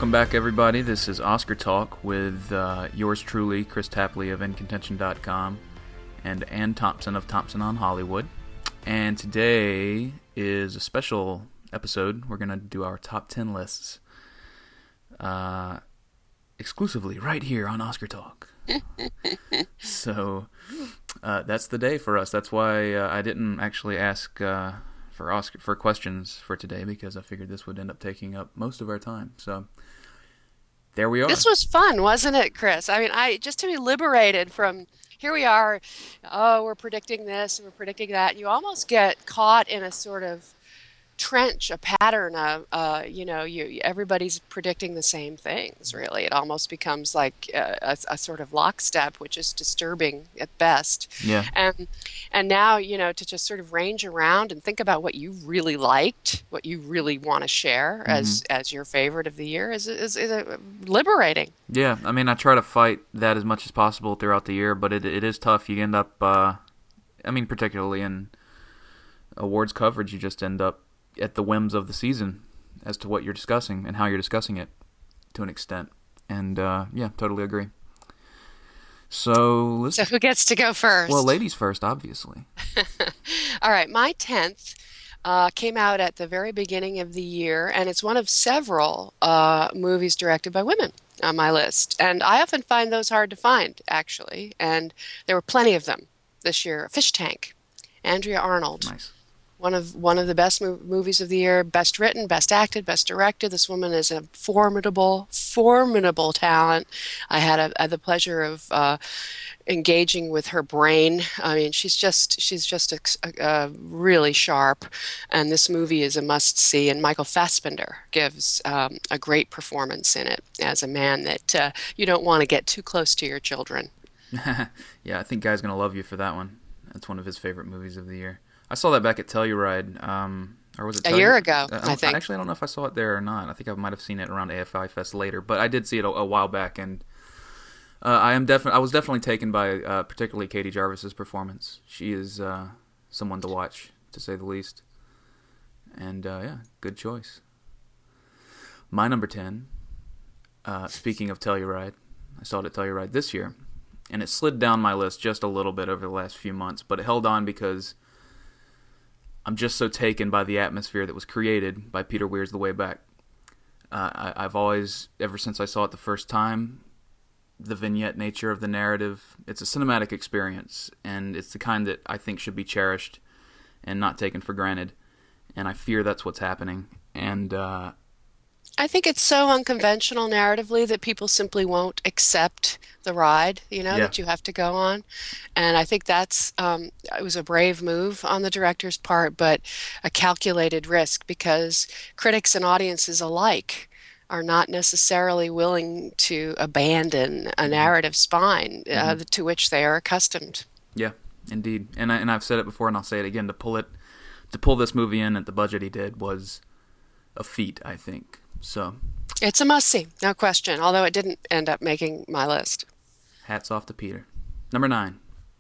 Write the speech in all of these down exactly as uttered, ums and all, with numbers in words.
Welcome back, everybody. This is Oscar Talk with uh, yours truly, Chris Tapley of In Contention dot com, and Ann Thompson of Thompson on Hollywood. And today is a special episode. We're going to do our top ten lists uh, exclusively right here on Oscar Talk. so uh, that's the day for us. That's why uh, I didn't actually ask uh, for Oscar for questions for today, because I figured this would end up taking up most of our time. So there we are. This was fun, wasn't it, Chris? I mean, I just to be liberated from here we are. Oh, we're predicting this and we're predicting that. You almost get caught in a sort of trench, a pattern of, uh, you know, you everybody's predicting the same things. Really, it almost becomes like a, a, a sort of lockstep, which is disturbing at best. Yeah. And and now, you know, to just sort of range around and think about what you really liked, what you really want to share Mm-hmm. as as your favorite of the year is is, is uh, liberating. Yeah, I mean, I try to fight that as much as possible throughout the year, but it it is tough. You end up, uh, I mean, particularly in awards coverage, you just end up at the whims of the season as to what you're discussing and how you're discussing it to an extent. And, uh, yeah, totally agree. So, let's... So who gets to go first? Well, ladies first, obviously. All right, my tenth uh, came out at the very beginning of the year, and it's one of several uh, movies directed by women on my list. And I often find those hard to find, actually. And there were plenty of them this year. Fish Tank, Andrea Arnold. Nice. One of one of the best mov- movies of the year, best written, best acted, best directed. This woman is a formidable, formidable talent. I had, a, had the pleasure of uh, engaging with her brain. I mean, she's just she's just a, a, a really sharp, and this movie is a must see. And Michael Fassbender gives um, a great performance in it as a man that uh, you don't want to get too close to your children. Yeah, I think Guy's gonna love you for that one. That's one of his favorite movies of the year. I saw that back at Telluride, um, or was it A Telluride? year ago, uh, I think. Actually, I don't know if I saw it there or not. I think I might have seen it around A F I Fest later, but I did see it a, a while back, and uh, I am definitely I was definitely taken by uh, particularly Katie Jarvis's performance. She is uh, someone to watch, to say the least. And uh, yeah, good choice. My number ten. Uh, speaking of Telluride, I saw it at Telluride this year, and it slid down my list just a little bit over the last few months, but it held on because I'm just so taken by the atmosphere that was created by Peter Weir's The Way Back. Uh, I, I've always, ever since I saw it the first time, the vignette nature of the narrative, it's a cinematic experience, and it's the kind that I think should be cherished and not taken for granted. And I fear that's what's happening. And uh, I think it's so unconventional narratively that people simply won't accept the ride, you know, Yeah. that you have to go on. And I think that's, um, it was a brave move on the director's part, but a calculated risk because critics and audiences alike are not necessarily willing to abandon a narrative spine uh, to which they are accustomed. yeah, indeed. And, I, and I've said it before, and I'll say it again, to pull it, to pull this movie in at the budget he did was a feat, I think. So, It's a must-see, no question, although it didn't end up making my list. hats off to Peter. Number nine.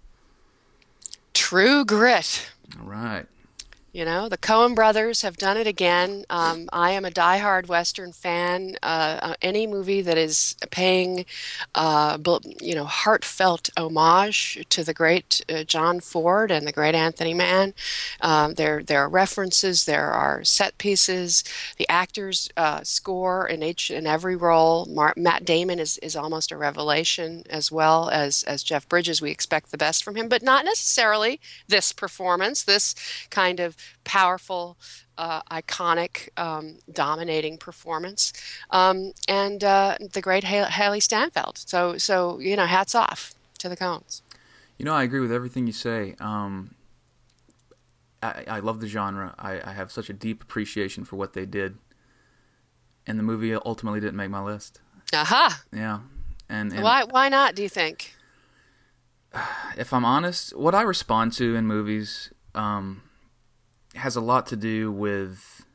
True Grit. All right. You know, the Coen brothers have done it again. Um, I am a diehard Western fan. Uh, uh, any movie that is paying, uh, bl- you know, heartfelt homage to the great uh, John Ford and the great Anthony Mann. Um, there, there are references. There are set pieces. The actors uh, score in each and every role. Mar- Matt Damon is, is almost a revelation, as well as as Jeff Bridges. We expect the best from him, but not necessarily this performance. This kind of powerful, uh, iconic, um, dominating performance, um, and uh, the great ha- Haley Steinfeld. So, so you know, hats off to the Coens. You know, I agree with everything you say. Um, I, I love the genre. I, I have such a deep appreciation for what they did, and the movie ultimately didn't make my list. Aha! Yeah, and, and Why? Why not? Do you think? if I'm honest, what I respond to in movies um, has a lot to do with.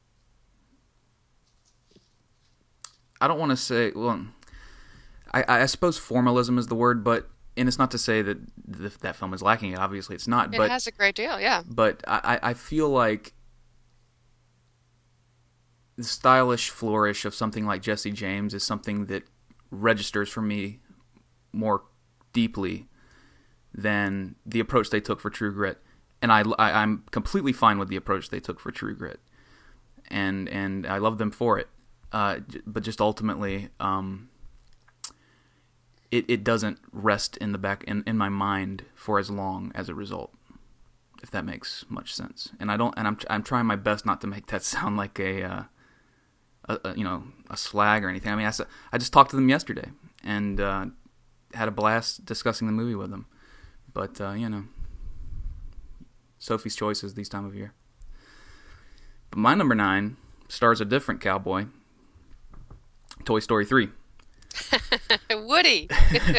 I don't want to say. Well, I, I suppose formalism is the word, but and it's not to say that th- that film is lacking it. Obviously, it's not. It but has a great deal, yeah. But I, I feel like the stylish flourish of something like Jesse James is something that registers for me more deeply than the approach they took for True Grit. And I, I, I'm completely fine with the approach they took for True Grit. And and I love them for it. Uh, but just ultimately, um, it it doesn't rest in the back in, in my mind for as long as a result, if that makes much sense. And I don't. And I'm I'm trying my best not to make that sound like a, uh, a, a you know a slag or anything. I mean, I, I just talked to them yesterday and uh, had a blast discussing the movie with them. But uh, you know, Sophie's choices these time of year. But my number nine stars a different cowboy. Toy Story three. Woody.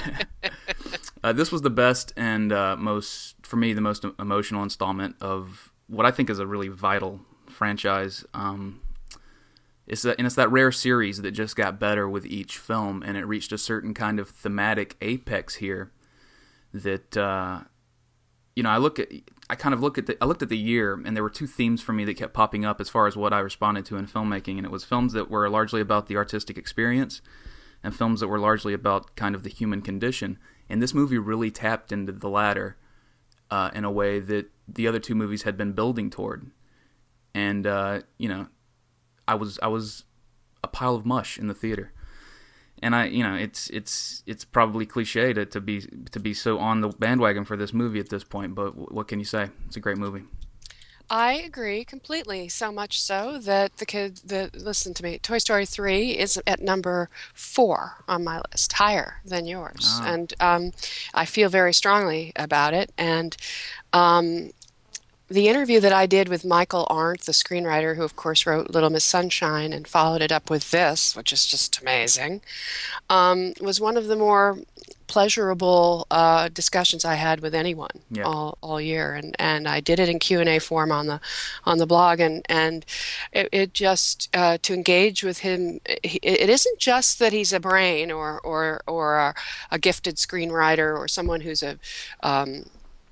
uh, this was the best and uh, most, for me, the most emotional installment of what I think is a really vital franchise. Um, it's that, and it's that rare series that just got better with each film, and it reached a certain kind of thematic apex here. That uh, you know, I look at, I kind of look at the, I looked at the year, and there were two themes for me that kept popping up as far as what I responded to in filmmaking, and it was films that were largely about the artistic experience, and films that were largely about kind of the human condition. And this movie really tapped into the latter uh, in a way that the other two movies had been building toward. And uh, you know, I was I was a pile of mush in the theater. And I, you know, it's it's it's probably cliche to, to be to be so on the bandwagon for this movie at this point, but w- what can you say? It's a great movie. I agree completely. So much so that the kid, the listen to me, Toy Story three is at number four on my list, higher than yours, Ah. and um, I feel very strongly about it. And um, the interview that I did with Michael Arndt, the screenwriter who, of course, wrote Little Miss Sunshine and followed it up with this, which is just amazing, um, was one of the more pleasurable uh, discussions I had with anyone Yeah. all, all year, and, and I did it in Q and A form on the on the blog, and and it, it just uh, to engage with him. It, it isn't just that he's a brain or or or a, a gifted screenwriter or someone who's a um,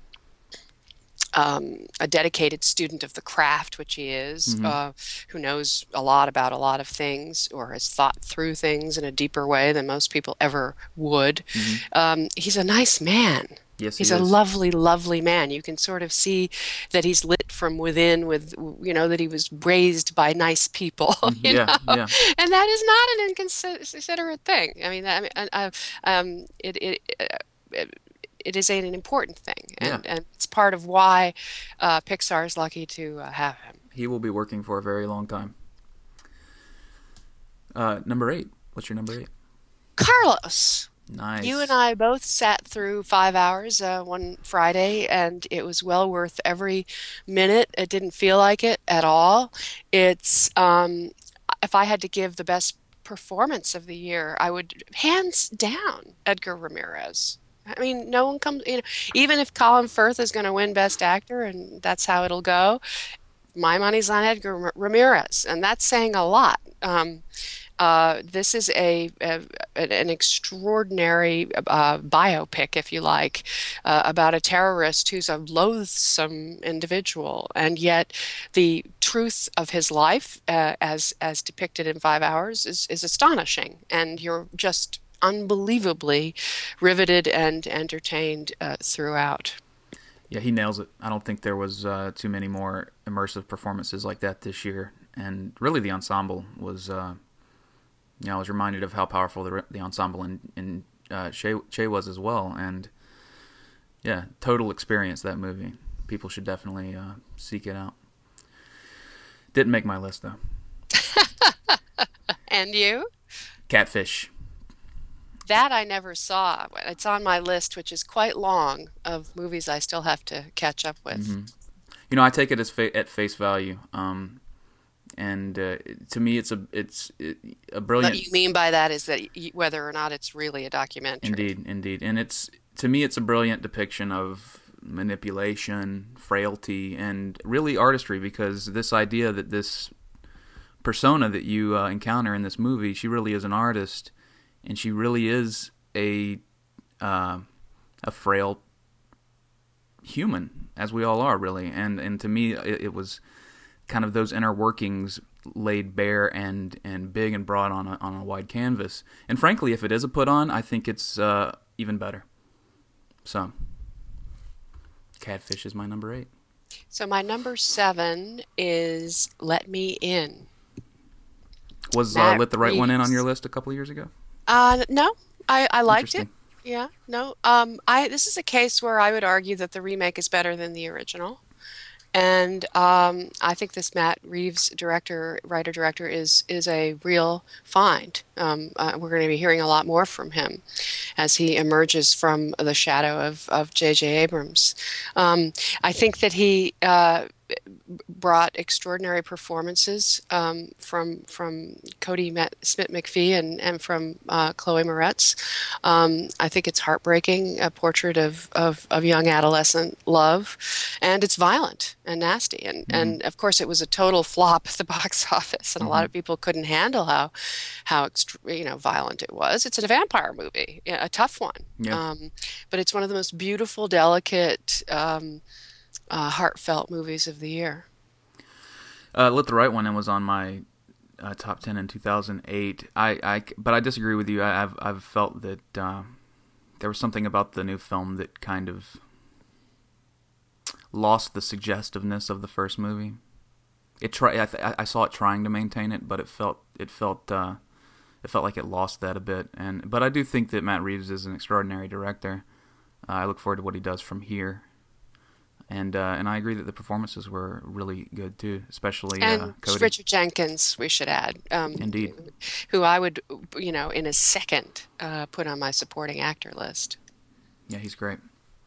um, a dedicated student of the craft, which he is, Mm-hmm. uh, who knows a lot about a lot of things or has thought through things in a deeper way than most people ever would. Mm-hmm. Um, he's a nice man. Yes, He's he a is. lovely, lovely man. You can sort of see that he's lit from within with, you know, that he was raised by nice people, you Yeah, know, yeah. and that is not an inconsiderate thing. I mean, I mean, uh, um, it, it, uh, it it is an important thing, and, Yeah. and it's part of why uh, Pixar is lucky to uh, have him. He will be working for a very long time. Uh, number eight. What's your number eight? Carlos, Nice. you and I both sat through five hours uh, one Friday, and it was well worth every minute. It didn't feel like it at all. It's um, if I had to give the best performance of the year, I would hands down Edgar Ramirez. I mean, no one comes, you know, even if Colin Firth is going to win Best Actor, and that's how it'll go, my money's on Edgar Ramirez, and that's saying a lot. Um, uh, this is a, a an extraordinary uh, biopic, if you like, uh, about a terrorist who's a loathsome individual, and yet the truth of his life, uh, as as depicted in Five Hours, is is astonishing, and you're just unbelievably riveted and entertained uh, throughout. Yeah, he nails it. I don't think there was uh, too many more immersive performances like that this year, and really the ensemble was. Uh, you know, I was reminded of how powerful the the ensemble in in uh, Che, che was as well, and yeah, total experience that movie. People should definitely uh, seek it out. Didn't make my list though. And you? Catfish. That I never saw. It's on my list, which is quite long, of movies I still have to catch up with. Mm-hmm. You know, I take it as fa- at face value, um, and uh, to me, it's a it's a brilliant. What you mean by that is that y- whether or not it's really a documentary. Indeed, indeed, and it's to me, it's a brilliant depiction of manipulation, frailty, and really artistry. Because this idea that this persona that you uh, encounter in this movie, she really is an artist. And she really is a uh, a frail human, as we all are, really. And and to me, it, it was kind of those inner workings laid bare and, and big and broad on a, on a wide canvas. And frankly, if it is a put on, I think it's uh, even better. So, Catfish is my number eight. So my number seven is Let Me In. Was uh, Matt Lit the Right One in on Reeves. your list a couple of years ago? Uh, no, I, I liked it. Interesting. Yeah, no. Um, I this is a case where I would argue that the remake is better than the original. And um, I think this Matt Reeves director, writer director, is is a real find. Um, uh, we're going to be hearing a lot more from him as he emerges from the shadow of of J J. Abrams. Um, I think that he uh, brought extraordinary performances um, from from Cody Met- Smith McPhee and and from uh, Chloe Moretz. Um, I think it's heartbreaking, a portrait of, of of young adolescent love, and it's violent and nasty. And Mm-hmm. and of course, it was a total flop at the box office, and a lot Mm-hmm. of people couldn't handle how how extre- you know violent it was. It's a vampire movie, yeah, a tough one, Yeah. um, but it's one of the most beautiful, delicate. Um, uh, heartfelt movies of the year. Uh, Lit the Right One in was on my uh, top ten in two thousand eight. I, I, but I disagree with you. I, I've, I've felt that uh, there was something about the new film that kind of lost the suggestiveness of the first movie. It try, I, th- I saw it trying to maintain it, but it felt, it felt, uh, it felt like it lost that a bit. And but I do think that Matt Reeves is an extraordinary director. Uh, I look forward to what he does from here. And uh, and I agree that the performances were really good too, especially And uh, Cody. Richard Jenkins, we should add, um, Indeed. who I would, you know, in a second uh, put on my supporting actor list. Yeah, he's great.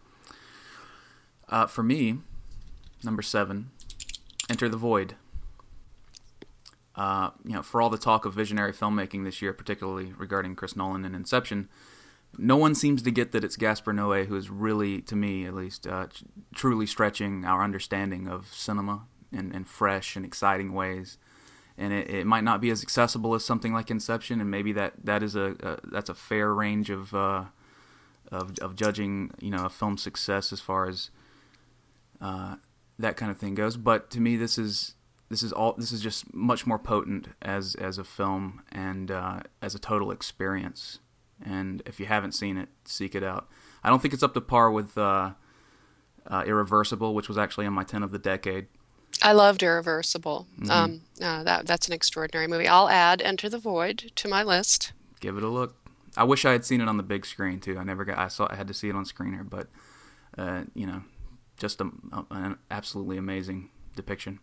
Uh, for me, number seven, Enter the Void. Uh, you know, for all the talk of visionary filmmaking this year, particularly regarding Chris Nolan and Inception, no one seems to get that it's Gaspar Noé who is really, to me at least, uh, tr- truly stretching our understanding of cinema in, in fresh and exciting ways. And it, it might not be as accessible as something like Inception, and maybe that, that is a, a that's a fair range of uh, of of judging, you know, a film's success as far as uh, that kind of thing goes. But to me, this is this is all this is just much more potent as as a film and uh, as a total experience. And if you haven't seen it, seek it out. I don't think it's up to par with uh, uh, Irreversible, which was actually on my ten of the decade. I loved Irreversible. Mm-hmm. Um, uh, that that's an extraordinary movie. I'll add Enter the Void to my list. Give it a look. I wish I had seen it on the big screen too. I never got. I saw. I had to see it on screener, but uh, you know, just a, an absolutely amazing depiction.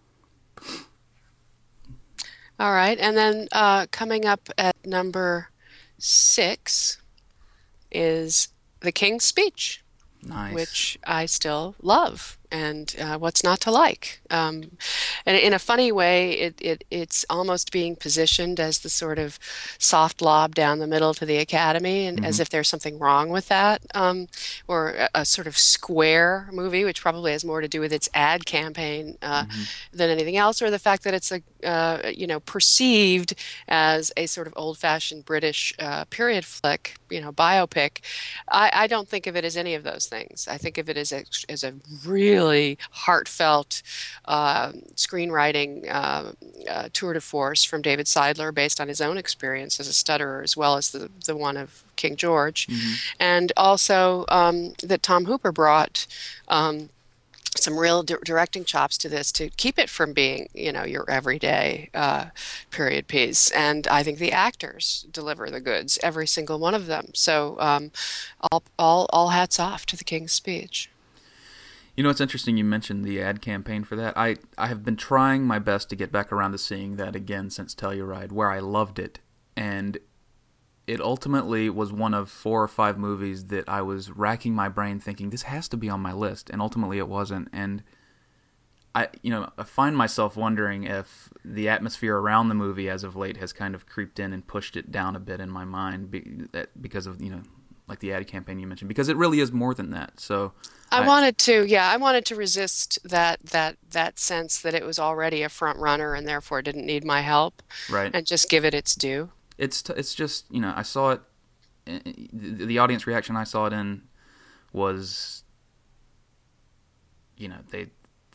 All right, and then uh, coming up at number six is The King's Speech, Nice. which I still love. And uh, what's not to like? Um, and in a funny way, it, it it's almost being positioned as the sort of soft lob down the middle to the Academy, and as Mhm. if there's something wrong with that, um, or a, a sort of square movie, which probably has more to do with its ad campaign uh, Mhm. than anything else, or the fact that it's a uh, you know perceived as a sort of old-fashioned British uh, period flick, you know, biopic. I, I don't think of it as any of those things. I think of it as a, as a really heartfelt uh, screenwriting uh, uh, tour de force from David Seidler, based on his own experience as a stutterer, as well as the, the one of King George. Mhm. And also um, that Tom Hooper brought um, some real di- directing chops to this to keep it from being, you know, your everyday uh, period piece. And I think the actors deliver the goods, every single one of them. So um, all, all, all hats off to The King's Speech. You know, it's interesting you mentioned the ad campaign for that. I, I have been trying my best to get back around to seeing that again since Telluride, where I loved it. And it ultimately was one of four or five movies that I was racking my brain thinking, this has to be on my list. And ultimately it wasn't. And I, you know, I find myself wondering if the atmosphere around the movie as of late has kind of creeped in and pushed it down a bit in my mind be, that, because of, you know, like the ad campaign you mentioned, because it really is more than that. So I I, wanted to, yeah, I wanted to resist that that that sense that it was already a front runner and therefore didn't need my help, right. and just give it its due. It's t- it's just, you know, I saw it, the, the audience reaction I saw it in was, you know, they they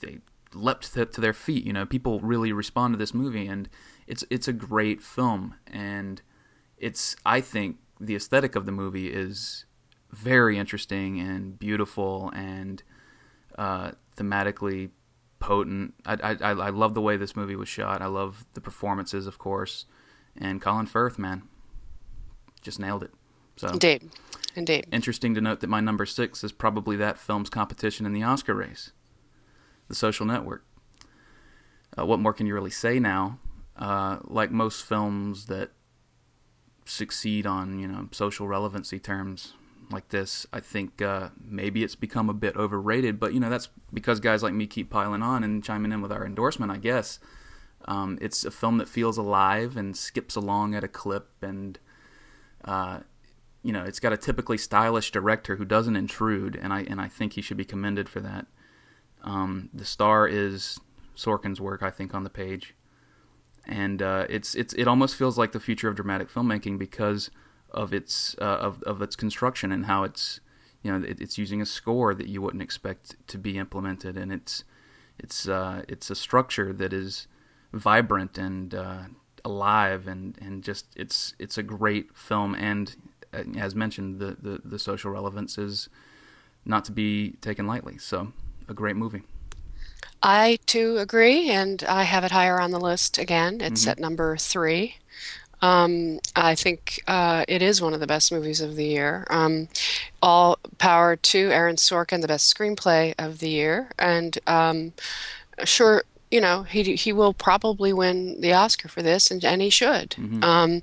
leapt to, to their feet. You know, people really respond to this movie, and it's it's a great film, and it's I think the aesthetic of the movie is very interesting and beautiful and uh, thematically potent. I, I I love the way this movie was shot. I love the performances, of course, and Colin Firth, man, just nailed it. So indeed, indeed. Interesting to note that my number six is probably that film's competition in the Oscar race, The Social Network. Uh, what more can you really say now? Uh, like most films that succeed on, you know, social relevancy terms like this, I think uh, maybe it's become a bit overrated, but, you know, that's because guys like me keep piling on and chiming in with our endorsement, I guess. Um, it's a film that feels alive and skips along at a clip, and, uh, you know, it's got a typically stylish director who doesn't intrude, and I and I think he should be commended for that. Um, the star is Sorkin's work, I think, on the page. And uh, it's it's it almost feels like the future of dramatic filmmaking because of its uh, of of its construction and how it's, you know, it, it's using a score that you wouldn't expect to be implemented, and it's it's uh, it's a structure that is vibrant and uh, alive, and, and just it's it's a great film. And uh, as mentioned, the, the the social relevance is not to be taken lightly. So a great movie. I too agree, and I have it higher on the list again. It's Mm-hmm. at number three. Um, I think uh, it is one of the best movies of the year. Um, all power to Aaron Sorkin, the best screenplay of the year, and um, sure, you know, he he will probably win the Oscar for this, and, and he should. Mm-hmm. Um,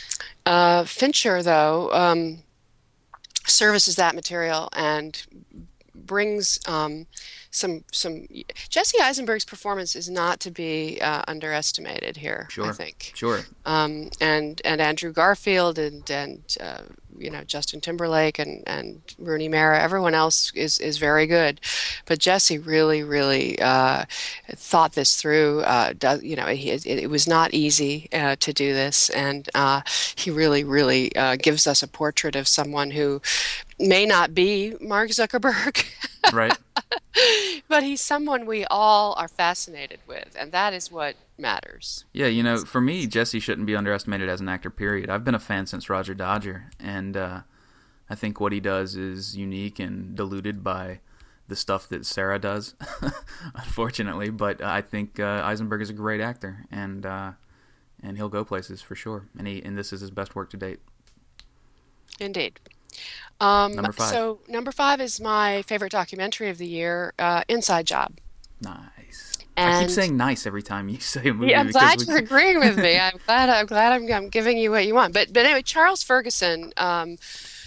uh, Fincher, though, um, services that material and brings um, some some Jesse Eisenberg's performance is not to be uh, underestimated here, I Sure, think. sure. Um, and and Andrew Garfield and and uh, you know, Justin Timberlake and and Rooney Mara, everyone else is is very good, but Jesse really really uh, thought this through. Uh, does, you know, he, it, it was not easy uh, to do this, and uh, he really really uh, gives us a portrait of someone who may not be Mark Zuckerberg. Right. But he's someone we all are fascinated with, and that is what matters. Yeah, you know, for me, Jesse shouldn't be underestimated as an actor, period. I've been a fan since Roger Dodger, and uh, I think what he does is unique and diluted by the stuff that Sarah does, unfortunately. But I think uh, Eisenberg is a great actor, and uh, and he'll go places for sure. And he and this is his best work to date. Indeed. Um, Number five. so number five is my favorite documentary of the year, uh, Inside Job. Nice. I keep And saying nice every time you say a movie yeah, I'm because glad we. you're agreeing with me. I'm glad. I'm glad I'm, I'm giving you what you want. But but anyway, Charles Ferguson um,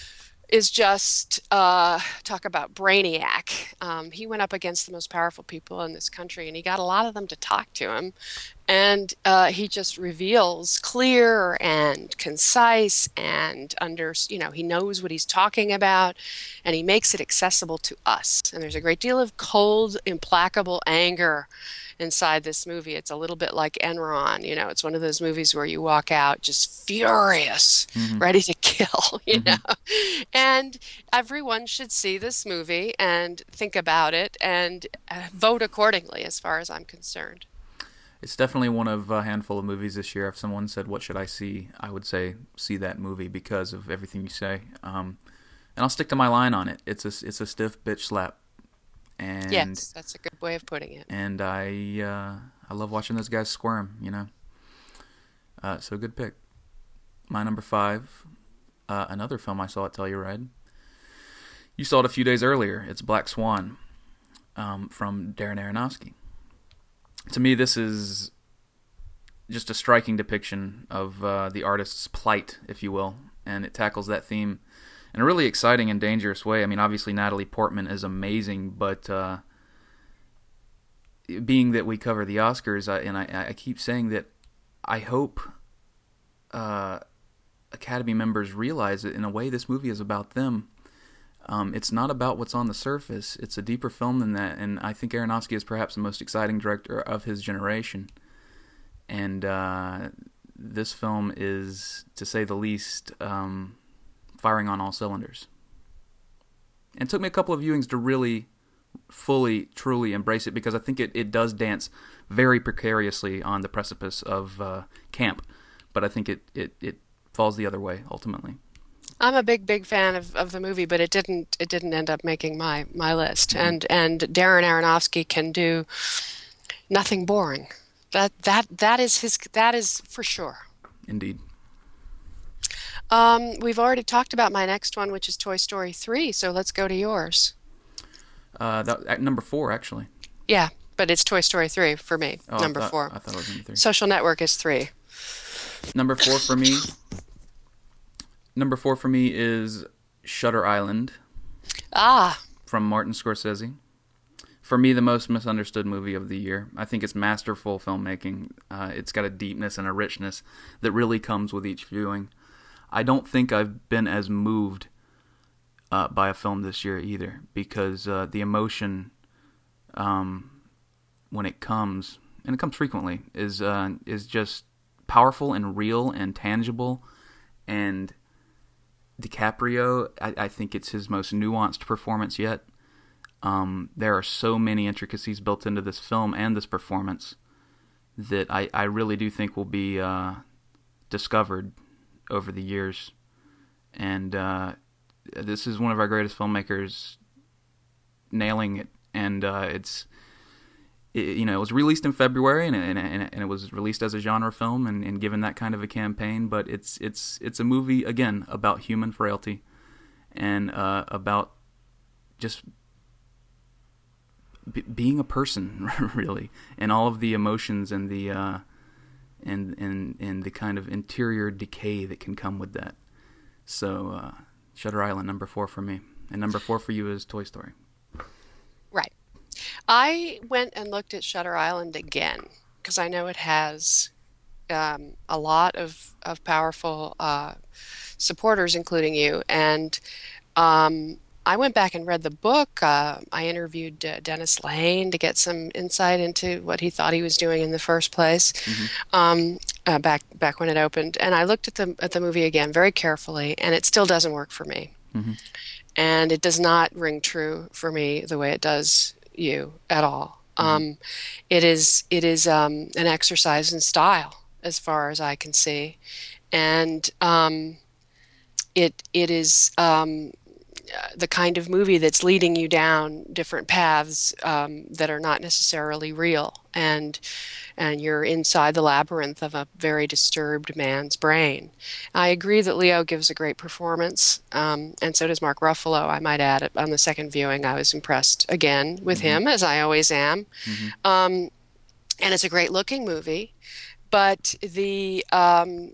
is just uh, talk about brainiac. Um, he went up against the most powerful people in this country, and he got a lot of them to talk to him. And uh, he just reveals clear and concise and under, you know, he knows what he's talking about, and he makes it accessible to us. And there's a great deal of cold, implacable anger inside this movie. It's a little bit like Enron, you know, it's one of those movies where you walk out just furious, Mm-hmm. ready to kill, you Mm-hmm. know. And everyone should see this movie and think about it and uh, vote accordingly, as far as I'm concerned. It's definitely one of a handful of movies this year. If someone said, "What should I see?" I would say, "See that movie," because of everything you say. Um, and I'll stick to my line on it. It's a it's a stiff bitch slap, and Yes, that's a good way of putting it. and I uh, I love watching those guys squirm. You know, uh, so good pick. My number five, uh, another film I saw at Telluride. You saw it a few days earlier. It's Black Swan, um, from Darren Aronofsky. To me, this is just a striking depiction of uh, the artist's plight, if you will, and it tackles that theme in a really exciting and dangerous way. I mean, obviously Natalie Portman is amazing, but uh, being that we cover the Oscars, I, and I, I keep saying that I hope uh, Academy members realize that in a way this movie is about them. Um, it's not about what's on the surface. It's a deeper film than that, and I think Aronofsky is perhaps the most exciting director of his generation. And uh, this film is, to say the least, um, firing on all cylinders. And it took me a couple of viewings to really, fully, truly embrace it, because I think it, it does dance very precariously on the precipice of uh, camp, but I think it, it, it falls the other way ultimately. I'm a big, big fan of, of the movie, but it didn't it didn't end up making my, my list. Mm-hmm. And and Darren Aronofsky can do nothing boring. That that that is his that is for sure. Indeed. Um, we've already talked about my next one, which is Toy Story three, so let's go to yours. Uh, that, at number four, actually. Yeah, but it's Toy Story three for me, Oh, number I thought, four. I thought it was number three. Social Network is three. Number four for me. Number four for me is Shutter Island. Ah. From Martin Scorsese. For me, the most misunderstood movie of the year. I think it's masterful filmmaking. Uh, it's got a deepness and a richness that really comes with each viewing. I don't think I've been as moved uh, by a film this year either, because uh, the emotion, um, when it comes, and it comes frequently, is uh, is just powerful and real and tangible. And DiCaprio, I, I think it's his most nuanced performance yet. Um, there are so many intricacies built into this film and this performance that I, I really do think will be uh, discovered over the years. And uh, this is one of our greatest filmmakers nailing it. And uh, it's, it, you know, it was released in February, and and, and it was released as a genre film and, and given that kind of a campaign. But it's it's it's a movie, again, about human frailty and uh, about just b- being a person, really, and all of the emotions and the uh, and and and the kind of interior decay that can come with that. So, uh, Shutter Island, number four for me, and number four for you is Toy Story. Right. I went and looked at Shutter Island again because I know it has um, a lot of of powerful uh, supporters, including you, and um, I went back and read the book. Uh, I interviewed uh, Dennis Lane to get some insight into what he thought he was doing in the first place, mm-hmm. um, uh, back back when it opened. And I looked at the at the movie again very carefully, and it still doesn't work for me. Mm-hmm. And it does not ring true for me the way it does you at all. Mm-hmm. Um, it is it is um, an exercise in style, as far as I can see, and um, it it is. Um, the kind of movie that's leading you down different paths um, that are not necessarily real, and and you're inside the labyrinth of a very disturbed man's brain. I agree that Leo gives a great performance, um, and so does Mark Ruffalo, I might add. On the second viewing, I was impressed again with mm-hmm. him, as I always am. Mm-hmm. Um, and it's a great-looking movie, but the um,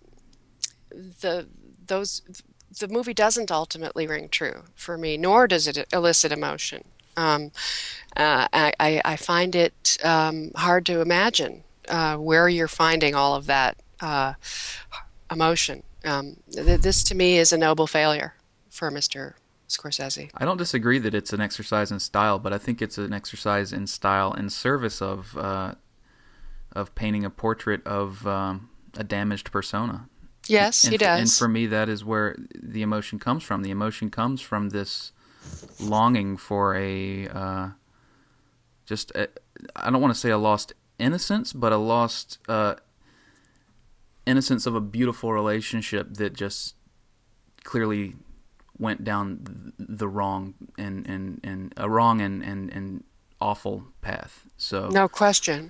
the those. the movie doesn't ultimately ring true for me, nor does it elicit emotion. Um, uh, I, I find it um, hard to imagine uh, where you're finding all of that uh, emotion. Um, th- this, to me, is a noble failure for Mister Scorsese. I don't disagree that it's an exercise in style, but I think it's an exercise in style in service of uh, of painting a portrait of um, a damaged persona. Yes, and he for, does. And for me, that is where the emotion comes from. The emotion comes from this longing for a, uh, just, a, I don't want to say a lost innocence, but a lost uh, innocence of a beautiful relationship that just clearly went down the wrong and, and, and a wrong and, and, and awful path. So no question.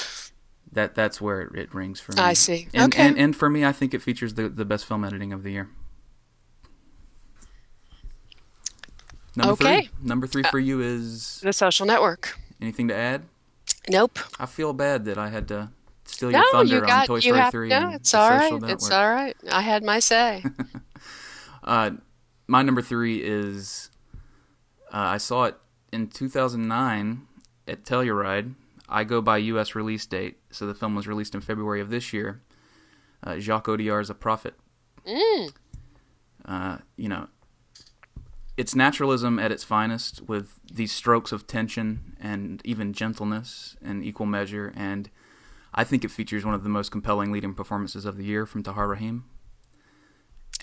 That that's where it rings for me. I see. And, okay. And, and for me, I think it features the, the best film editing of the year. Number okay. three. Number three for you is The Social Network. Anything to add? Nope. I feel bad that I had to steal no, your thunder you got, on Toy you Story have, three. No, it's all right. It's all right. I had my say. uh, my number three is uh, I saw it in two thousand nine at Telluride. I go by U S release date, so the film was released in February of this year. Uh, Jacques Audiard's A Prophet. Mm. Uh, you know, it's naturalism at its finest, with these strokes of tension and even gentleness in equal measure, and I think it features one of the most compelling leading performances of the year from Tahar Rahim.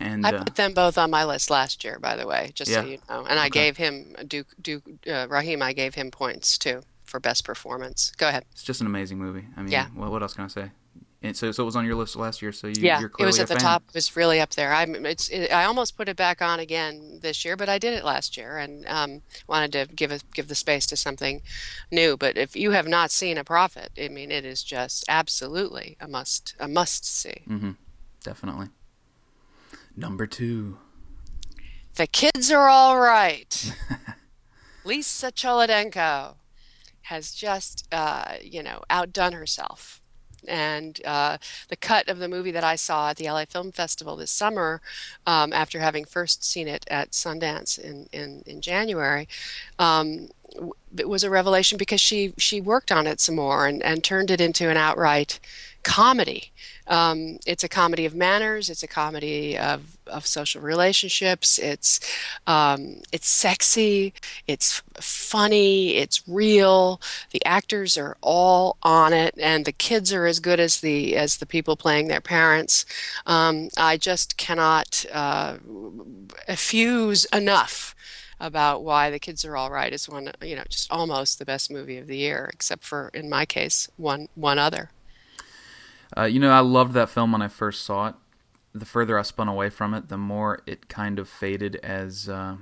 And I uh, put them both on my list last year, by the way, just so yeah, you know. And I okay. gave him Duke Duke uh, Rahim. I gave him points too for best performance. Go ahead. It's just an amazing movie. I Yeah. mean, what, what else can I say? And so, so it was on your list last year. So you, Yeah, you're it was clearly a at the fan. top. It was really up there. I'm it's it, I almost put it back on again this year, but I did it last year and um, wanted to give it give the space to something new. But if you have not seen A Prophet, I mean, it is just absolutely a must a must see. Mm-hmm. Definitely. Number two. The Kids Are All Right. Lisa Cholodenko has just uh, you know outdone herself. And uh, the cut of the movie that I saw at the L A Film Festival this summer, um, after having first seen it at Sundance in in, in January, um, w- it was a revelation because she she worked on it some more and, and turned it into an outright comedy. Um, it's a comedy of manners. It's a comedy of, of social relationships. It's um, it's sexy. It's funny. It's real. The actors are all on it, and the kids are as good as the as the people playing their parents. Um, I just cannot uh, effuse enough about why The Kids Are All Right is one, you know, just almost the best movie of the year, except for in my case, one one other. Uh, you know, I loved that film when I first saw it. The further I spun away from it, the more it kind of faded as, uh,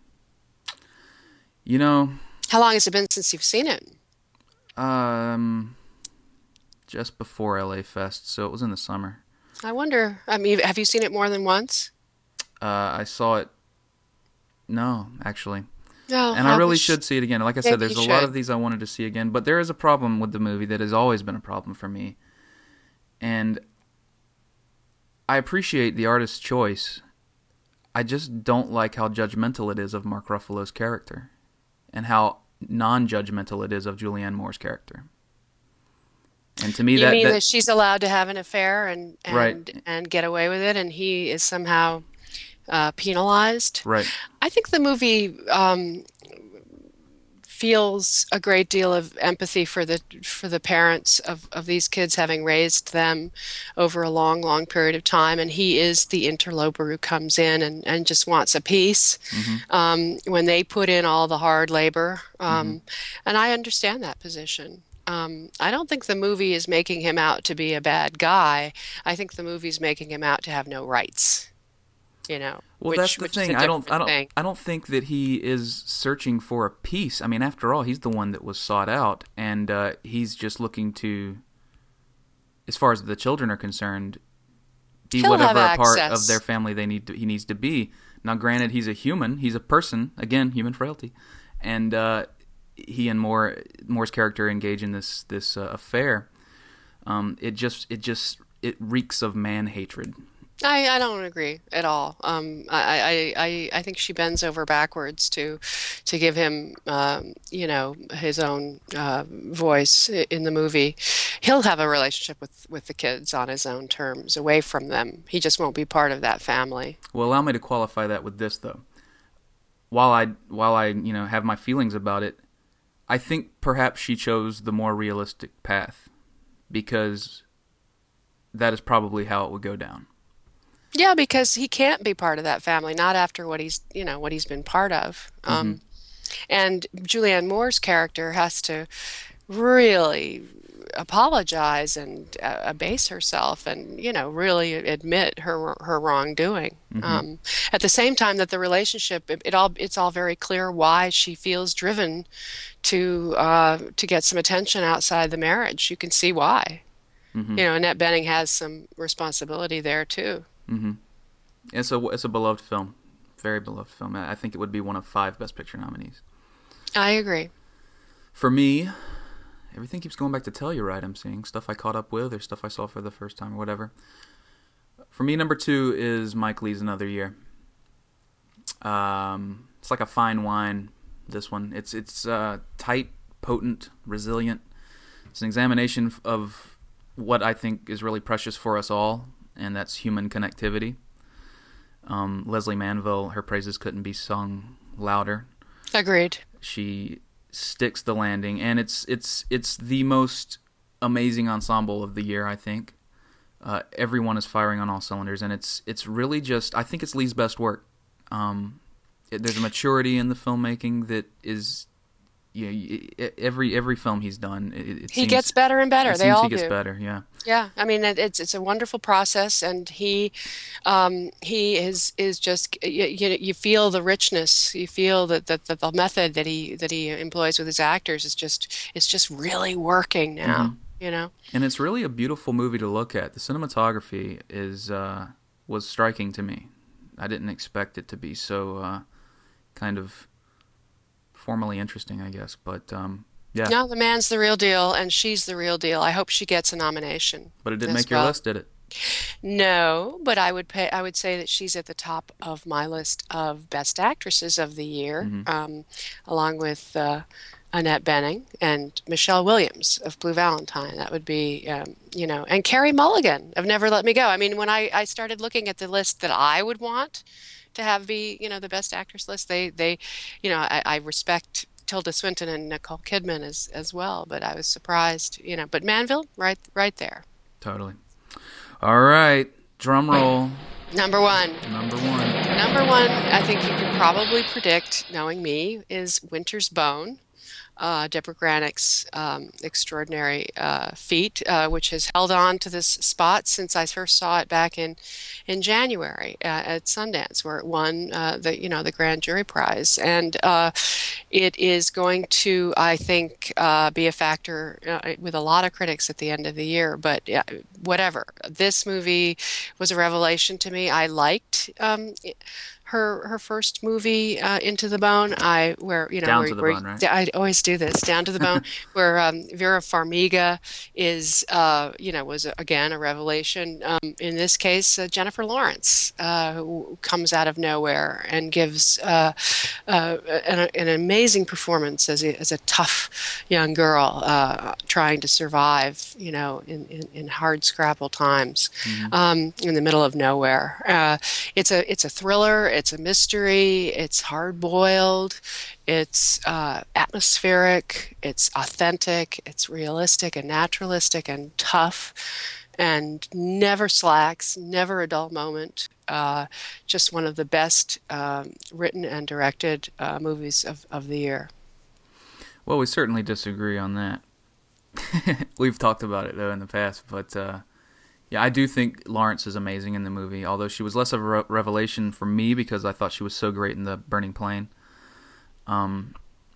you know, How long has it been since you've seen it? um, just before L A Fest, so it was in the summer. I wonder. I mean, have you seen it more than once? Uh, I saw it, no, actually. No, And I I really wish should see it again. Like I said, maybe there's you a lot should. of these I wanted to see again, but there is a problem with the movie that has always been a problem for me. And I appreciate the artist's choice. I just don't like how judgmental it is of Mark Ruffalo's character and how non-judgmental it is of Julianne Moore's character. And to me, You that mean that that she's allowed to have an affair and right, and and get away with it, and he is somehow uh, penalized? right, I think the movie um, feels a great deal of empathy for the for the parents of, of these kids, having raised them over a long, long period of time, and he is the interloper who comes in and, and just wants a piece mm-hmm, um, when they put in all the hard labor. mm-hmm. Um, and I understand that position. Um, I don't think the movie is making him out to be a bad guy. I think the movie's making him out to have no rights, you know, Well, that's which the which is a thing. I don't, I different don't, thing. I don't think that he is searching for a piece. I mean, after all, he's the one that was sought out, and uh, he's just looking to, as far as the children are concerned, be He'll have whatever a part of their access. family they need to, he needs to be. Now, granted, he's a human. He's a person. Again, human frailty, and uh, he and Moore Moore's character engage in this this uh, affair. Um, it just it just it reeks of man hatred. I, I don't agree at all. Um, I, I, I, I think she bends over backwards to to give him, um, you know, his own uh, voice i- in the movie. He'll have a relationship with, with the kids on his own terms, away from them. He just won't be part of that family. Well, allow me to qualify that with this, though. While I while I you know have my feelings about it, I think perhaps she chose the more realistic path because that is probably how it would go down. Yeah, because he can't be part of that family, not after what he's, you know, what he's been part of. Hmm. Um, and Julianne Moore's character has to really apologize and uh, abase herself and you know really admit her her wrongdoing Hmm. um, at the same time that the relationship it, it all it's all very clear why she feels driven to uh, to get some attention outside the marriage. You can see why. Hmm. You know, Annette Bening has some responsibility there too. Hmm. It's a it's a beloved film, very beloved film. I I think it would be one of five Best Picture nominees. I agree. For me, everything keeps going back to Telluride. I'm seeing stuff I caught up with or stuff I saw for the first time or whatever. For me, number two is Mike Leigh's Another Year. Um, it's like a fine wine. This one, it's it's uh, tight, potent, resilient. It's an examination of what I think is really precious for us all, and that's human connectivity. Um, Leslie Manville, her praises couldn't be sung louder. Agreed. She sticks the landing, and it's it's it's the most amazing ensemble of the year, I think. Uh, everyone is firing on all cylinders, and it's it's really just I think it's Lee's best work. Um, it, there's a maturity in the filmmaking that is, you know, every every film he's done, it, it He seems gets better and better. it They seems all he gets do. better. Yeah, Yeah, I mean it, it's it's a wonderful process, and he um, he is is just you, you you feel the richness, you feel that that that the method that he that he employs with his actors is just it's just really working now, you know. and it's really a beautiful movie to look at. The cinematography is uh, was striking to me. I didn't expect it to be so uh, kind of formally interesting, I guess, but um, yeah. No, the man's the real deal, and she's the real deal. I hope she gets a nomination But it didn't as make your well. list, did it? No, but I would pay, I would say that she's at the top of my list of best actresses of the year, Hmm. um, along with uh, Annette Bening and Michelle Williams of Blue Valentine. That would be, um, you know, and Carey Mulligan of Never Let Me Go. I mean, when I, I started looking at the list that I would want to have be, you know, the best actress list, they, they, you know, I, I respect Tilda Swinton and Nicole Kidman as as well, but I was surprised, you know, but Manville, right, right there, Totally. All right, drum roll. number one. Number one. Number one, I think you can probably predict, knowing me, is Winter's Bone, uh, Deborah Granick's um, extraordinary uh, feat, uh, which has held on to this spot since I first saw it back in in January uh, at Sundance, where it won uh, the you know the grand jury prize, and uh, it is going to, I think, uh, be a factor uh, with a lot of critics at the end of the year. But yeah, whatever, this movie was a revelation to me. I liked. Um, her her first movie, uh, Into the Bone, I where you know Down where, to the where bone, right? I always do this, Down to the Bone, where um, Vera Farmiga is uh, you know was again a revelation. Um, in this case, uh, Jennifer Lawrence, uh, who comes out of nowhere and gives uh, uh, an, an amazing performance as a, as a tough young girl uh, trying to survive, you know, in, in, in hard scrabble times, um, in the middle of nowhere. Uh, it's a it's a thriller. It's a mystery. It's hard boiled. It's uh, atmospheric. It's authentic. It's realistic and naturalistic and tough, and never slacks. Never a dull moment. Uh, just one of the best um, written and directed uh, movies of, of the year. Well, we certainly disagree on that. We've talked about it, though, in the past, but uh, yeah, I do think Lawrence is amazing in the movie, although she was less of a re- revelation for me because I thought she was so great in The Burning Plain. Um,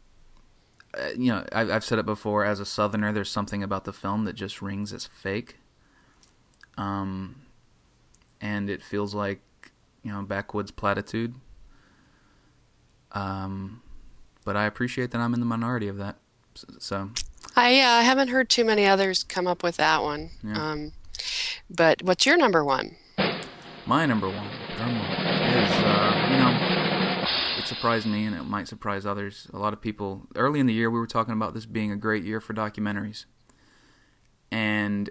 uh, you know, I, I've said it before, as a Southerner, there's something about the film that just rings as fake. Um, and it feels like, you know, backwoods platitude. Um, but I appreciate that I'm in the minority of that. So, I uh, haven't heard too many others come up with that one. yeah. Um, but what's your number one? My number one, drum roll, is, uh, you know, it surprised me and it might surprise others. A lot of people, early in the year, we were talking about this being a great year for documentaries. And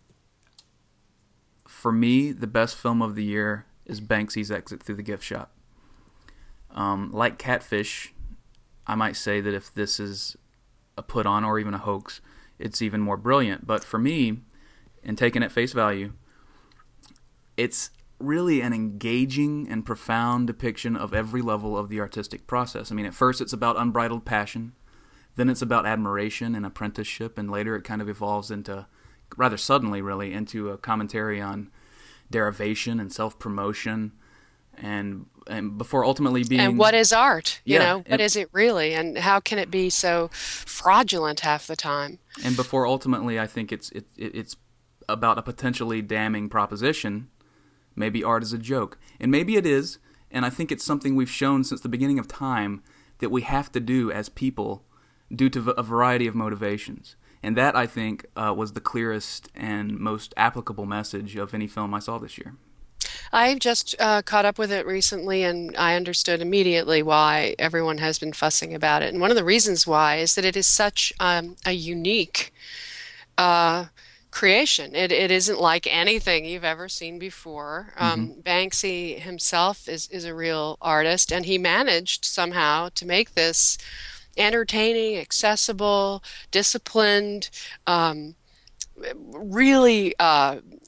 for me, the best film of the year is Banksy's Exit Through the Gift Shop. Um, like Catfish, I might say that if this is a put on or even a hoax, it's even more brilliant. But for me, and taken at face value, it's really an engaging and profound depiction of every level of the artistic process. I mean, at first it's about unbridled passion, then it's about admiration and apprenticeship, and later it kind of evolves into, rather suddenly really, into a commentary on derivation and self-promotion, and and before ultimately being... And what is art? You Yeah, know, what and, is it really? And how can it be so fraudulent half the time? and before ultimately I think it's it, it it's about a potentially damning proposition. Maybe art is a joke. And maybe it is, and I think it's something we've shown since the beginning of time that we have to do as people due to a variety of motivations. And that, I think, uh, was the clearest and most applicable message of any film I saw this year. I just uh, caught up with it recently, and I understood immediately why everyone has been fussing about it. And one of the reasons why is that it is such um, a unique uh, creation. It it isn't like anything you've ever seen before. Um, Banksy himself is is a real artist, and he managed somehow to make this entertaining, accessible, disciplined, um, really uh,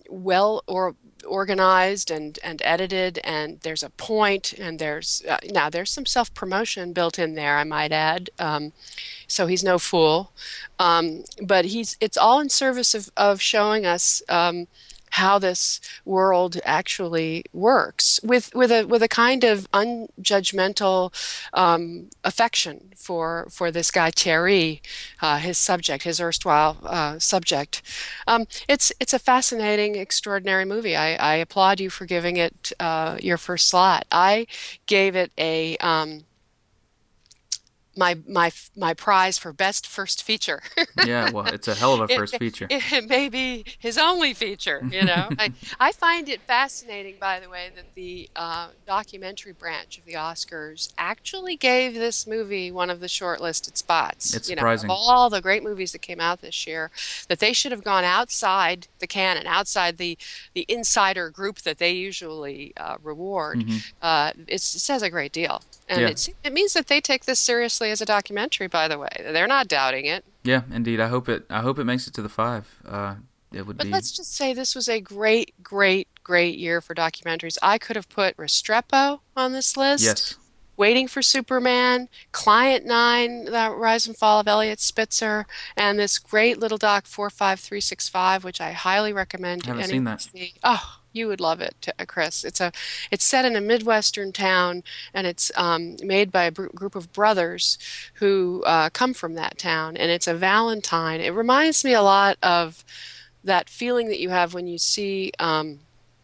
well or organized and and edited, and there's a point, and there's uh, now there's some self-promotion built in there, I might add. Um, so he's no fool, um, but he's it's all in service of of showing us. Um, how this world actually works with with a with a kind of unjudgmental um, affection for for this guy Thierry, uh, his subject, his erstwhile uh, subject. Um, it's it's a fascinating, extraordinary movie. I, I applaud you for giving it uh, your first slot. I gave it a um, my my my prize for best first feature. Yeah, well, it's a hell of a It, first feature. it, it may be his only feature, you know. I, I find it fascinating, by the way, that the uh, documentary branch of the Oscars actually gave this movie one of the shortlisted spots. It's You know, of surprising. all the great movies that came out this year, that they should have gone outside the canon, outside the the insider group that they usually uh, reward. Hmm. Uh, it's, it says a great deal. And Yeah, it's, it means that they take this seriously as a documentary, by the way. They're not doubting it. yeah, indeed. I hope it. I hope it makes it to the five. Uh, it would But be. let's just say this was a great, great, great year for documentaries. I could have put Restrepo on this list, Yes, Waiting for Superman, Client Nine, The Rise and Fall of Elliot Spitzer, and this great little doc four five three six five, which I highly recommend I haven't seen anyone that. see. Oh, you would love it, uh, Chris. It's a, it's set in a Midwestern town, and it's um, made by a br group of brothers who uh, come from that town, and it's a Valentine. It reminds me a lot of that feeling that you have when you see um,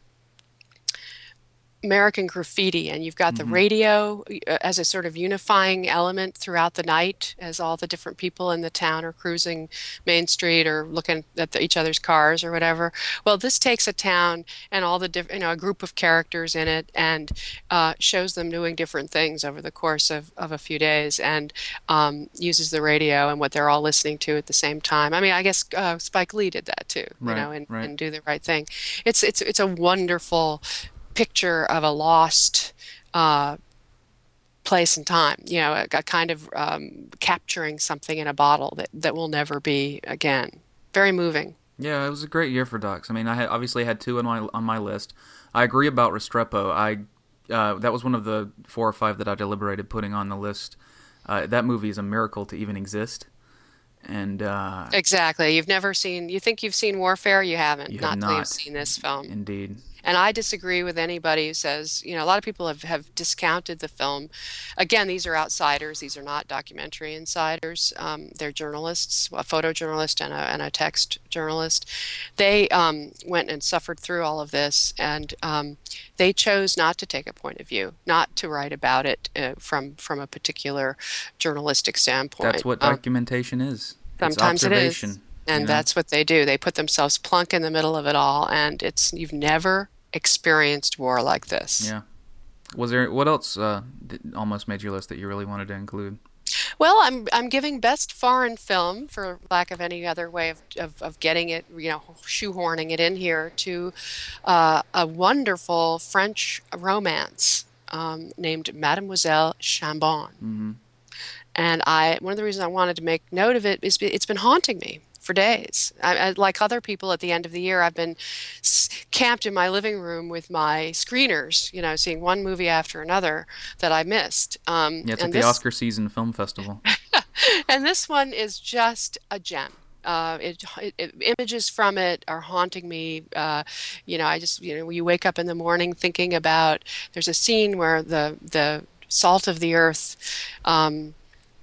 American Graffiti, and you've got the Hmm. radio uh, as a sort of unifying element throughout the night as all the different people in the town are cruising Main Street or looking at the, each other's cars or whatever. Well, this takes a town and all the different, you know, a group of characters in it, and uh, shows them doing different things over the course of, of a few days, and um, uses the radio and what they're all listening to at the same time. I mean, I guess uh, Spike Lee did that too, you Right, know, and, right. and Do the Right Thing. It's it's it's a wonderful picture of a lost uh, place and time, you know, a, a kind of um, capturing something in a bottle that, that will never be again. Very moving. Yeah, it was a great year for docs. I mean, I had obviously had two on my on my list. I agree about Restrepo. I uh, that was one of the four or five that I deliberated putting on the list. Uh, that movie is a miracle to even exist, and uh, Exactly. You've never seen, you think you've seen Warfare? You haven't, you have not till you've not, seen this film. indeed. And I disagree with anybody who says, you know, a lot of people have, have discounted the film. Again, these are outsiders. These are not documentary insiders. Um, they're journalists, a photojournalist and a, and a text journalist. They um, went and suffered through all of this, and um, they chose not to take a point of view, not to write about it uh, from from a particular journalistic That's standpoint. what Um, documentation is. It's sometimes it is. observation. You And know. that's what they do. They put themselves plunk in the middle of it all, and it's you've never experienced war like this. Yeah. Was there what else uh, did, almost made your list that you really wanted to include? Well, I'm I'm giving best foreign film, for lack of any other way of of, of getting it, you know, shoehorning it in here, to uh, a wonderful French romance um, named Mademoiselle Chambon. Hmm. And I, one of the reasons I wanted to make note of it is be- it's been haunting me for days. I, I, like other people at the end of the year, I've been s- camped in my living room with my screeners, you know, seeing one movie after another that I missed. Um, Yeah, it's like and the this, Oscar season film festival. and this one is just a gem. Uh, it, it, it- images from it are haunting me. Uh, you know, I just, you know, you wake up in the morning thinking about. There's a scene where the the salt of the earth. Um,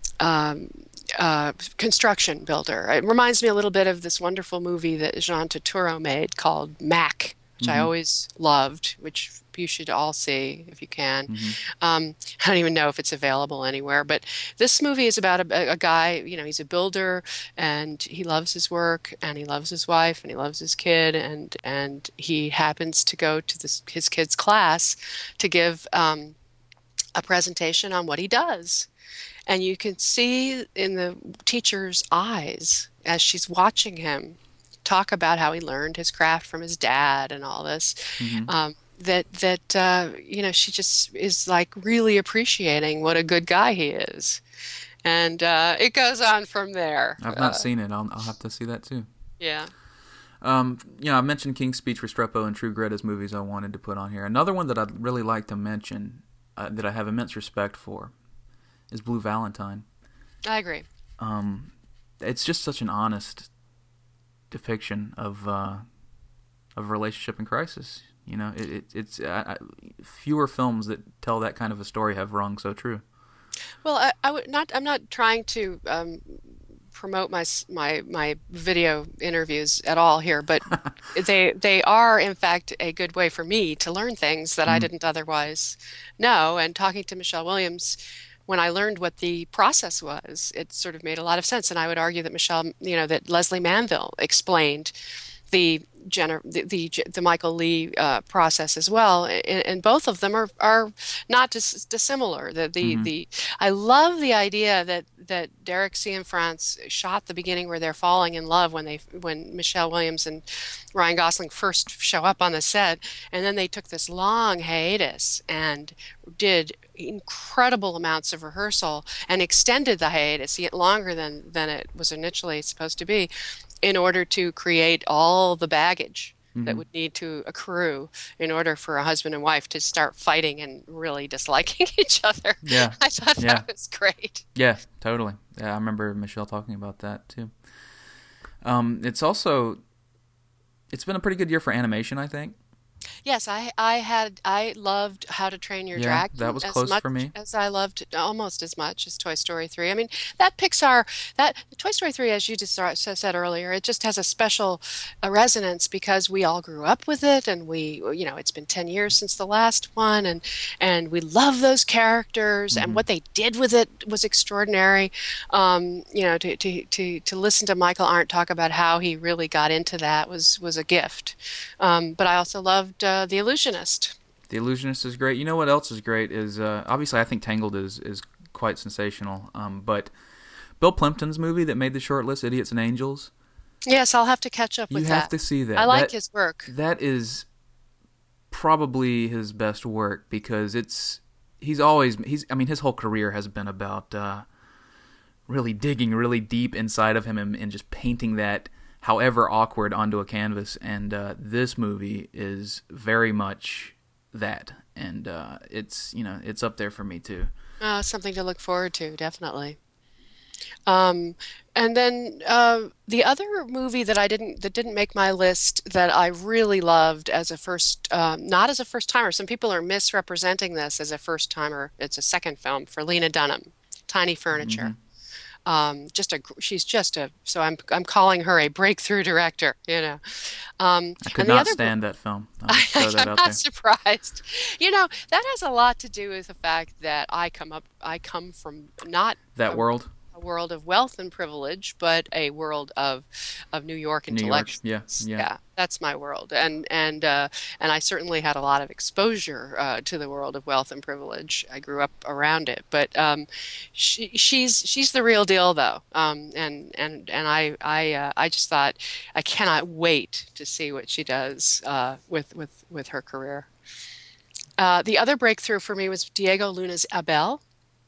um, uh, construction builder. It reminds me a little bit of this wonderful movie that Jean Turturro made called Mac, which I Hmm. always loved, which you should all see if you can. Hmm. Um, I don't even know if it's available anywhere, but this movie is about a, a guy, you know, he's a builder, and he loves his work, and he loves his wife, and he loves his kid, and and he happens to go to this, his kid's class to give um, a presentation on what he does. And you can see in the teacher's eyes as she's watching him talk about how he learned his craft from his dad and all this, Hmm. um, that that uh, you know, she just is like really appreciating what a good guy he is, and uh, it goes on from there. I've not Uh, seen it. I'll, I'll have to see that too. yeah. Um, you know, I mentioned King's Speech, Restrepo, and True Grit as movies I wanted to put on here. Another one that I'd really like to mention, uh, that I have immense respect for, is Blue Valentine. I agree. Um, it's just such an honest depiction of uh, of relationship in crisis. You know, it, it it's uh, fewer films that tell that kind of a story have rung so true. Well, I, I would not. I'm not trying to um, promote my s- my my video interviews at all here, but they they are in fact a good way for me to learn things that I Mm. didn't otherwise know. And talking to Michelle Williams, when I learned what the process was, it sort of made a lot of sense. And I would argue that Michelle, you know, that Leslie Manville explained the gener the, the the Michael Lee uh, process as well, and, and both of them are are not dis dissimilar. The the Hmm. the I love the idea that that Derek Cianfrance shot the beginning where they're falling in love when they when Michelle Williams and Ryan Gosling first show up on the set, and then they took this long hiatus and did incredible amounts of rehearsal and extended the hiatus yet longer than than it was initially supposed to be in order to create all the baggage that Hmm. would need to accrue in order for a husband and wife to start fighting and really disliking each other. Yeah, I thought yeah, that was great. yeah, totally. Yeah, I remember Michelle talking about that too. Um, it's also it's been a pretty good year for animation, I think. Yes, I I had I loved How to Train Your Yeah, that Dragon was as close much for me. as I loved almost as much as Toy Story three. I mean, that Pixar that Toy Story three, as you just sa- said earlier, it just has a special uh, resonance because we all grew up with it, and we, you know, it's been ten years since the last one, and and we love those characters, and Hmm. what they did with it was extraordinary. Um, you know, to to to to listen to Michael Arndt talk about how he really got into that was was a gift. Um, but I also loved uh, The Illusionist. The Illusionist is great. You know what else is great is uh, obviously I think Tangled is is quite sensational. Um, but Bill Plimpton's movie that made the short list, Idiots and Angels, Yes, I'll have to catch up you with have that. to see I that. like That his work. that is probably his best work because it's he's always he's I mean his whole career has been about uh, really digging really deep inside of him and, and just painting that however awkward onto a canvas, and uh, this movie is very much that, and uh, it's you know it's up there for me too. Uh, something to look forward to, definitely. Um, and then uh, the other movie that I didn't that didn't make my list that I really loved as a first, um, not as a first timer. Some people are misrepresenting this as a first timer. It's a second film for Lena Dunham, Tiny Hmm. Furniture. Um, just a she's just a so I'm I'm calling her a breakthrough director, you know. Um, I could and the not other stand that film. I'll just throw I, that I'm out not there. surprised. You know, that has a lot to do with the fact that I come up I come from not That a, world, a world of wealth and privilege, but a world of of New York New York, yeah, intellectuals. yeah. Yeah, that's my world, and and uh, and I certainly had a lot of exposure uh, to the world of wealth and privilege. I grew up around it, but um, she, she's she's the real deal, though, um, and and and I I uh, I just thought I cannot wait to see what she does uh, with with with her career. Uh, the other breakthrough for me was Diego Luna's Abel.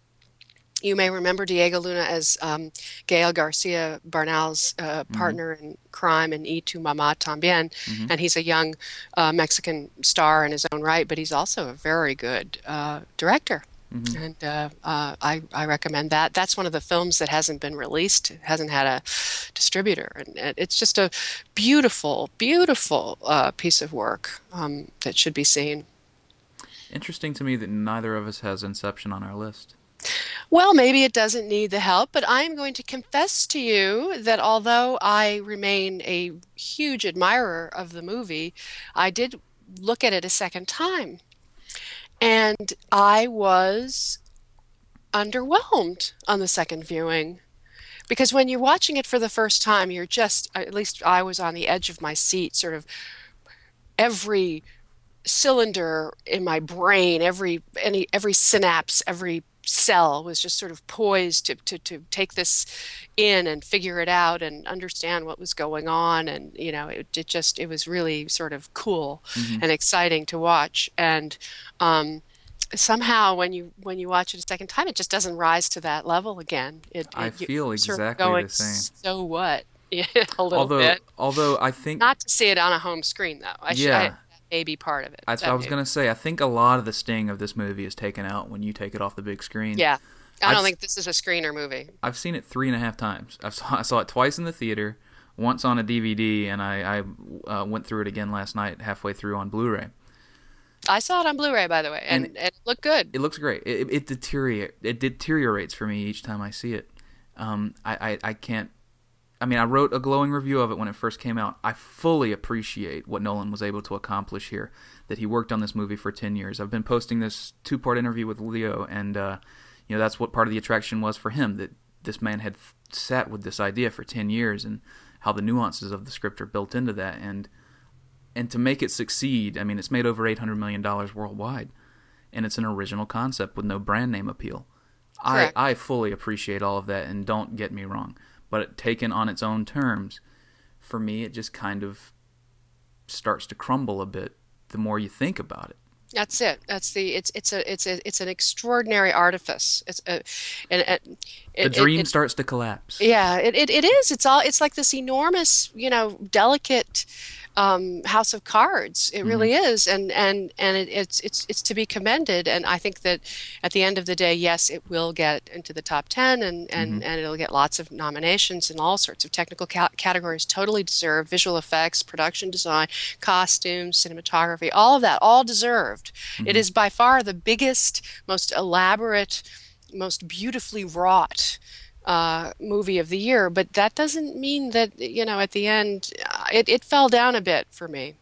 You may remember Diego Luna as um, Gael Garcia Bernal's uh, Hmm. partner in crime in Y Tu Mamá También, Hmm. and he's a young uh, Mexican star in his own right, but he's also a very good uh, director. Hmm. And uh, uh, I, I recommend that. That's one of the films that hasn't been released, hasn't had a distributor, and it- it's just a beautiful, beautiful uh, piece of work um, that should be seen. Interesting to me that neither of us has Inception on our list. Well, maybe it doesn't need the help, but I am going to confess to you that although I remain a huge admirer of the movie, I did look at it a second time, and I was underwhelmed on the second viewing. Because when you're watching it for the first time, you're just, at least I was on the edge of my seat, sort of every cylinder in my brain, every any every synapse, every cell was just sort of poised to, to to take this in and figure it out and understand what was going on. And you know, it, it just it was really sort of cool Hmm. and exciting to watch. And um, somehow when you when you watch it a second time, it just doesn't rise to that level again. It, I it you feel sort of exactly going, the same. so what? Yeah, a little Although, bit. although I think, Not to see it on a home screen, though. I should. I, yeah, that may be part of it. I, I That was may, gonna say, I think a lot of the sting of this movie is taken out when you take it off the big screen. yeah. I I've don't think this is a screener movie. I've seen it three and a half times. I saw I saw it twice in the theater, once on a D V D, and I, I uh, went through it again last night, halfway through on Blu-ray. I saw it on Blu-ray, by the way, and, And and it looked good. It looks great. It, it, deteriorate, it deteriorates for me each time I see it. Um, I, I, I can't. I mean, I wrote a glowing review of it when it first came out. I fully appreciate what Nolan was able to accomplish here, that he worked on this movie for ten years. I've been posting this two-part interview with Leo, and uh, you know that's what part of the attraction was for him, that this man had sat with this idea for ten years and how the nuances of the script are built into that. And and to make it succeed, I mean, it's made over eight hundred million dollars worldwide, and it's an original concept with no brand name appeal. I, I fully appreciate all of that, and don't get me wrong. But taken on its own terms, for me, it just kind of starts to crumble a bit the more you think about it. That's it. That's the. It's it's a it's a it's an extraordinary artifice. It's a, and, and it, The dream it, it, starts to collapse. yeah. It, it it is. It's all. It's like this enormous, you know, delicate um, house of cards. It really Mm-hmm. is, and and and it, it's it's it's to be commended. And I think that at the end of the day, yes, it will get into the top ten, and and Mm-hmm. and it'll get lots of nominations in all sorts of technical ca categories. Totally deserved. Visual effects, production design, costumes, cinematography, all of that, all deserved. Mm-hmm. It is by far the biggest, most elaborate, most beautifully wrought uh, movie of the year, but that doesn't mean that, you know, at the end, uh, it, it fell down a bit for me.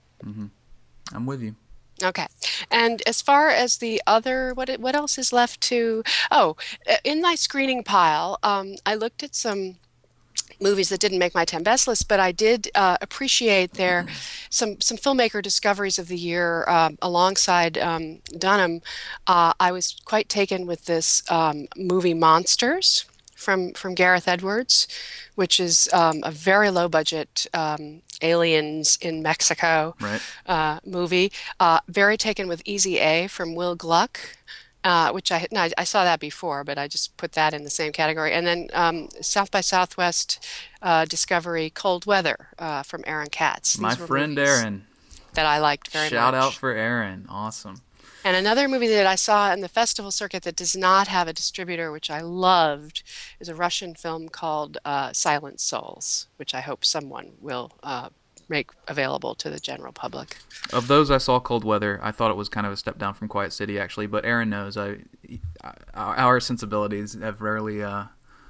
I'm with you. Okay. And as far as the other, what what else is left to, oh, uh, in my screening pile, um, I looked at some movies that didn't make my ten best list, but I did uh, appreciate their some some filmmaker discoveries of the year um, alongside um, Dunham. Uh, I was quite taken with this um, movie Monsters from from Gareth Edwards, which is um, a very low budget um, aliens in Mexico Right. uh, movie. Uh, very taken with Easy A from Will Gluck. Uh, which I, no, I I saw that before, but I just put that in the same category. And then um, South by Southwest uh, Discovery Cold Weather uh, from Aaron Katz. My These were friend movies Aaron. that I liked very Shout much. out for Aaron. Awesome. And another movie that I saw in the festival circuit that does not have a distributor, which I loved, is a Russian film called uh, Silent Souls, which I hope someone will uh, make available to the general public. Of those, I saw Cold Weather. I thought it was kind of a step down from Quiet City, actually. But Aaron knows I, I our sensibilities have rarely, uh,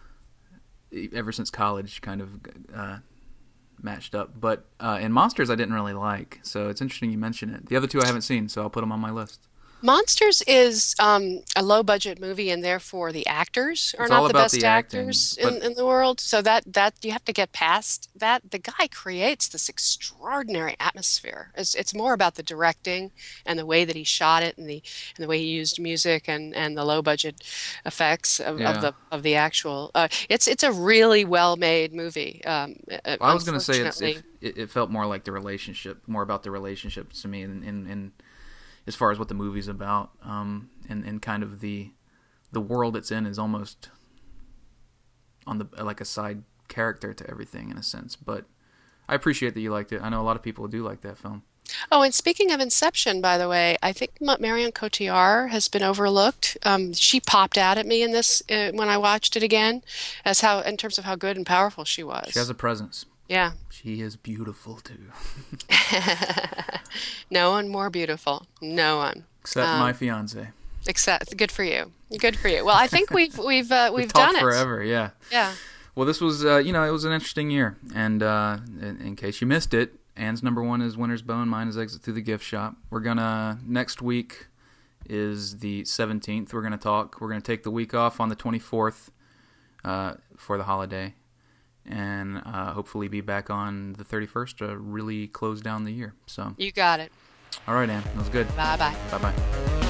ever since college, kind of uh, matched up. But uh, in Monsters, I didn't really like. So it's interesting you mention it. The other two I haven't seen, so I'll put them on my list. Monsters is um, a low budget movie, and therefore the actors are It's not all the about best the acting, actors but in, in the world. So that that you have to get past that. The guy creates this extraordinary atmosphere. It's, it's more about the directing and the way that he shot it, and the and the way he used music and, and the low budget effects of, yeah. of the of the actual. Uh, it's it's a really well made movie. Um, uh, Well, I was going to say it's, unfortunately, if, it, it felt more like the relationship, more about the relationships to me, in, in, in as far as what the movie's about, um, and, and kind of the the world it's in is almost on the like a side character to everything in a sense. But I appreciate that you liked it. I know a lot of people do like that film. Oh, and speaking of Inception, by the way, I think Ma- Marion Cotillard has been overlooked. Um, she popped out at me in this uh, when I watched it again, as how in terms of how good and powerful she was. She has a presence. Yeah, She is beautiful too, no one more beautiful. No one. except Um, my fiance. Except good for you. Good for you. Well, I think we've we've uh, We've we've done talked it. forever, yeah. Yeah. Well, this was, uh, you know, it was an interesting year. And uh, in, in case you missed it, Anne's number one is Winter's Bone. Mine is Exit Through the Gift Shop. We're going to, next week is the seventeenth. We're going to talk. We're going to take the week off on the twenty-fourth uh, for the holiday. And uh, hopefully be back on the thirty-first to really close down the year. So, You got it. all right, Anne. That was good. Bye bye. Bye-bye.